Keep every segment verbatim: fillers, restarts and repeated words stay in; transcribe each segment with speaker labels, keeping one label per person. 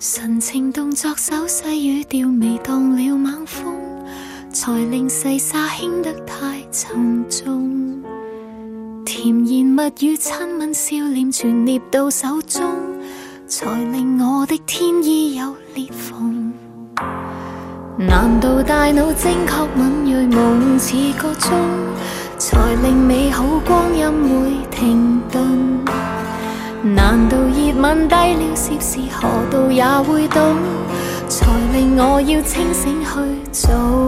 Speaker 1: 神情動作手勢語調微蕩了猛風，才令細沙輕得太沉重。甜言蜜語親吻笑臉全捏到手中，才令我的天衣有裂縫。難道大腦精確敏銳夢似個鐘，才令美好光陰會停頓？難道熱吻低了攝氏何度也會懂，才令我要清醒去做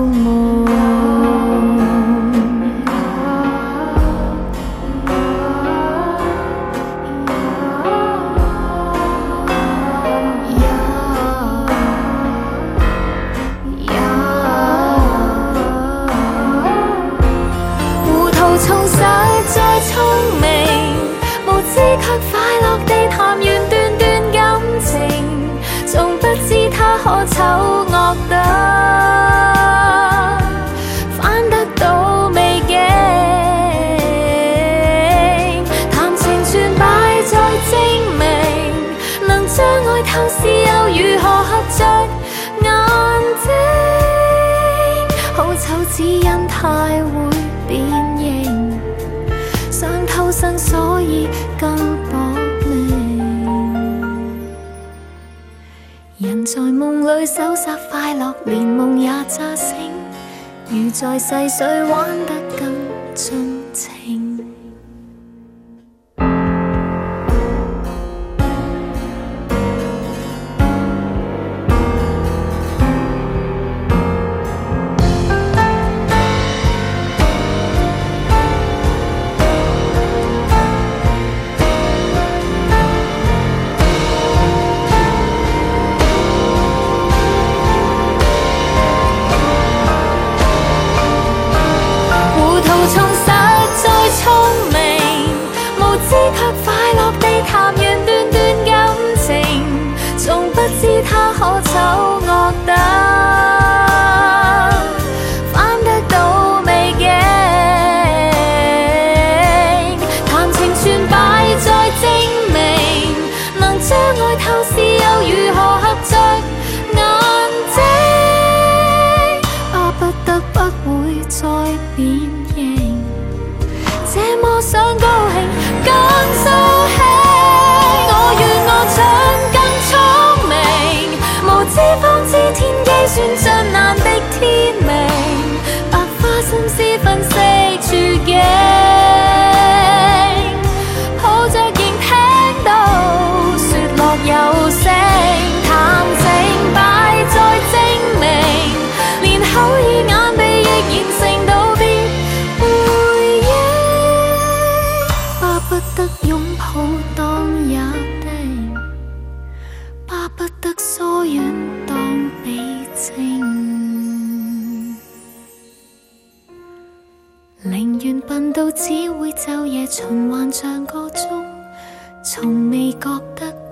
Speaker 1: 夢？糊塗充實再聰明，無知卻快樂地談完段段感情，縱不知他可醜惡得翻得到未竟，談情全擺在證明，能將愛透視又如何合着眼睛？好醜只因太會變形，想偷生所以更薄命。人在夢裏搜索快樂，連夢也乍醒，如在細水玩得更盡情。算盡難的天命，白花心思分析處境，抱着仍聽到雪落有聲，談情擺在證明，連口耳眼鼻亦完成道別回應，巴不得擁抱當也定，巴不得疏遠當比寧願笨到只會晝夜循環像個鐘，從未覺得